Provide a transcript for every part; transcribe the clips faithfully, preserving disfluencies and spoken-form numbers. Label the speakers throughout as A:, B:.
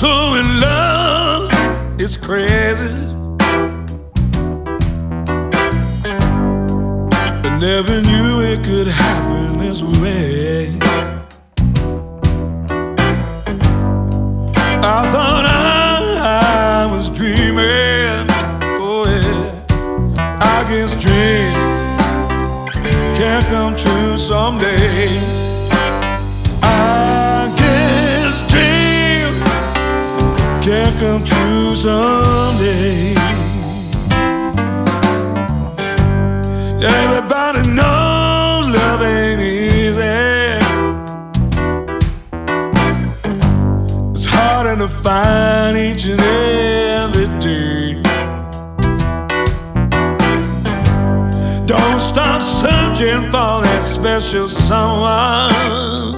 A: so in love, it's crazy. I never knew it could happen this way. I thought I, I was dreaming. Oh yeah, I guess dreams can come true someday. I guess dreams can come true someday. Everybody knows love ain't easy. It's harder to find each and every day. Don't stop searching for that special someone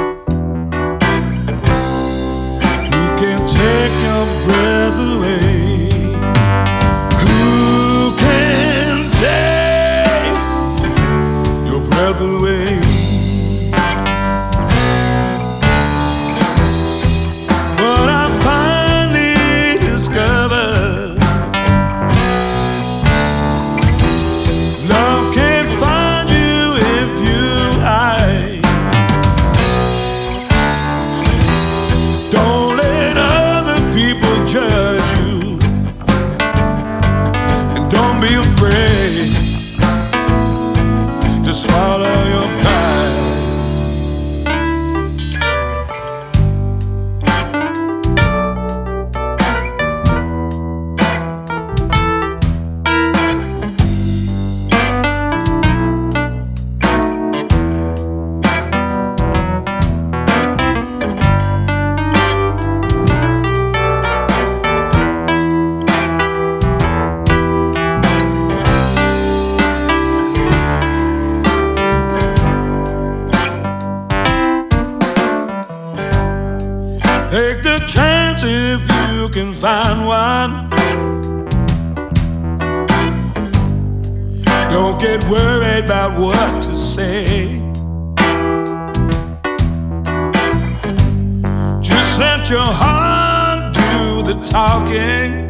A: who can take your breath away. Who can take your breath away? But I finally discovered love can't find you if you hide. Don't let other people judge you, and don't be afraid to swallow your pride. Take the chance if you can find one. Don't get worried about what to say. Just let your heart do the talking.